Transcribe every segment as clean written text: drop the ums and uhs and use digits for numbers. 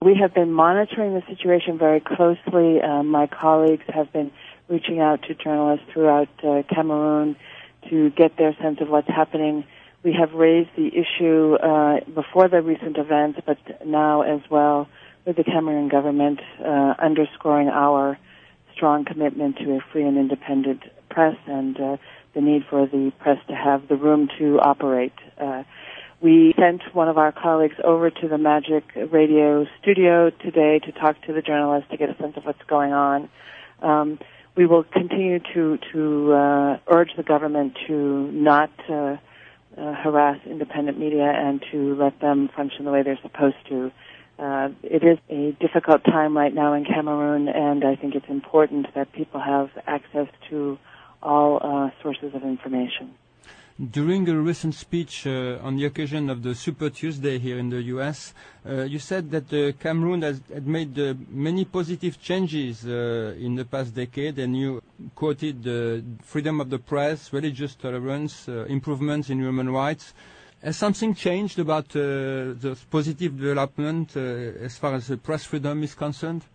We have been monitoring the situation very closely. My colleagues have been reaching out to journalists throughout Cameroon to get their sense of what's happening. We have raised the issue before the recent events, but now as well with the Cameroon government, underscoring our strong commitment to a free and independent press and the need for the press to have the room to operate. We sent one of our colleagues over to the Magic Radio studio today to talk to the journalists to get a sense of what's going on. We will continue to urge the government to not harass independent media and to let them function the way they're supposed to. It is a difficult time right now in Cameroon, and I think it's important that people have access to all sources of information. During a recent speech on the occasion of the Super Tuesday here in the U.S., you said that Cameroon had made many positive changes in the past decade, and you quoted freedom of the press, religious tolerance, improvements in human rights. Has something changed about the positive development as far as press freedom is concerned?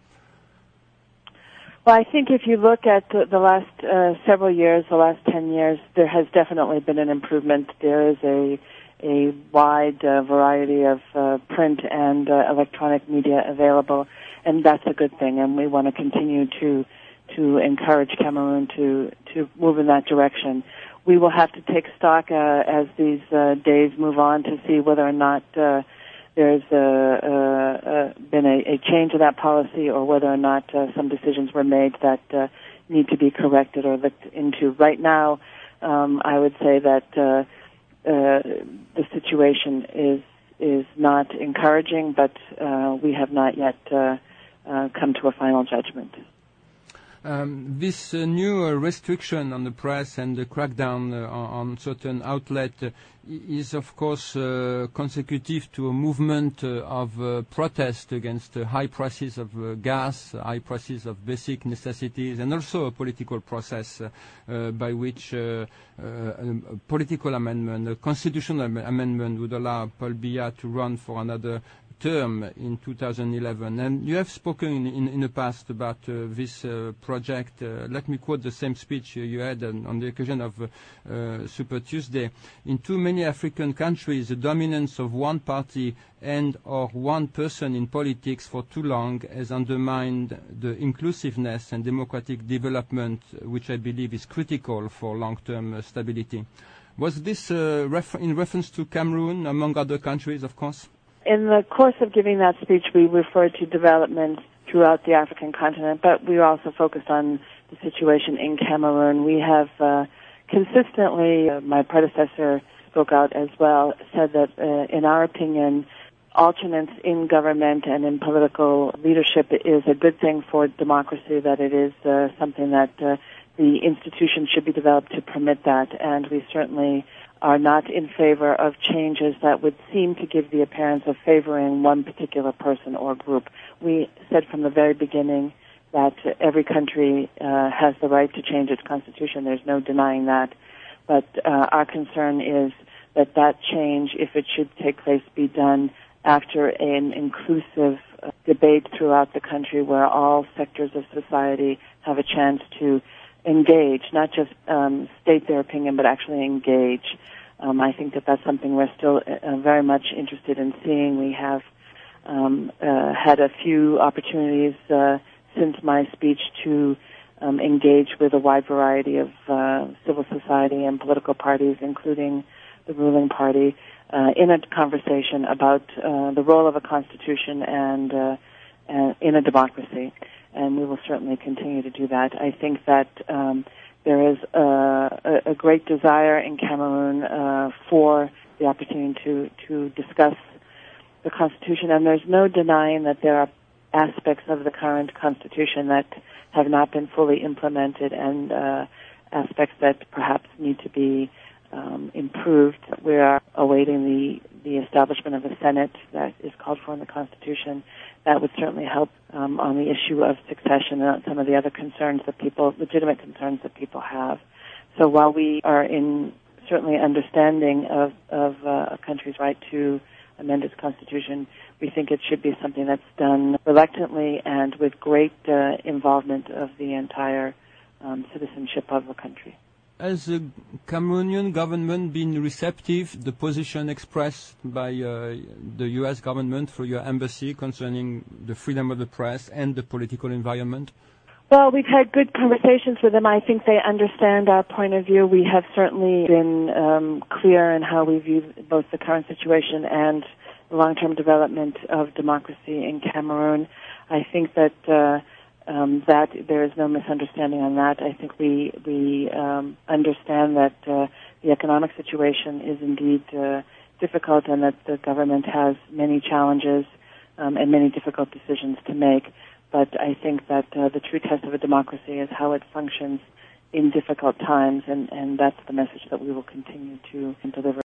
Well, I think if you look at the last several years, the last 10 years, there has definitely been an improvement. There is a wide variety of print and electronic media available, and that's a good thing, and we want to continue to encourage Cameroon to move in that direction. We will have to take stock as these days move on to see whether or not there's been a change in that policy or whether or not some decisions were made that need to be corrected or looked into. Right now, I would say that the situation is not encouraging, but we have not yet come to a final judgment. This new restriction on the press and the crackdown on certain outlets is, of course, consecutive to a movement of protest against high prices of gas, high prices of basic necessities, and also a political process by which a political amendment, a constitutional amendment would allow Paul Biya to run for another term in 2011. And you have spoken in the past about this project. Let me quote the same speech you had on the occasion of Super Tuesday. In too many African countries, the dominance of one party and or one person in politics for too long has undermined the inclusiveness and democratic development, which I believe is critical for long-term stability. Was this in reference to Cameroon, among other countries, of course? In the course of giving that speech, we referred to developments throughout the African continent, but we also focused on the situation in Cameroon. We have consistently, my predecessor spoke out as well, said that in our opinion, alternates in government and in political leadership is a good thing for democracy, that it is something that the institutions should be developed to permit that, and we certainly are not in favor of changes that would seem to give the appearance of favoring one particular person or group. We said from the very beginning that every country has the right to change its constitution. There's no denying that. But our concern is that that change, if it should take place, be done after an inclusive debate throughout the country where all sectors of society have a chance to engage, not just state their opinion, but actually engage. I think that that's something we're still very much interested in seeing. We have had a few opportunities since my speech to engage with a wide variety of civil society and political parties, including the ruling party, in a conversation about the role of a constitution and in a democracy. And we will certainly continue to do that. I think that there is a great desire in Cameroon for the opportunity to discuss the Constitution, and there's no denying that there are aspects of the current Constitution that have not been fully implemented and aspects that perhaps need to be improved. We are awaiting the establishment of a Senate that is called for in the Constitution. That would certainly help on the issue of succession and some of the other concerns that legitimate concerns that people have. So while we are in certainly understanding of a country's right to amend its constitution. We think it should be something that's done reluctantly and with great involvement of the entire citizenship of the country. Has the Cameroonian government been receptive the position expressed by the U.S. government through your embassy concerning the freedom of the press and the political environment? Well, we've had good conversations with them. I think they understand our point of view. We have certainly been clear in how we view both the current situation and the long-term development of democracy in Cameroon. I think that that there is no misunderstanding on that. I think we understand that the economic situation is indeed difficult and that the government has many challenges and many difficult decisions to make. But I think that the true test of a democracy is how it functions in difficult times, and that's the message that we will continue to deliver.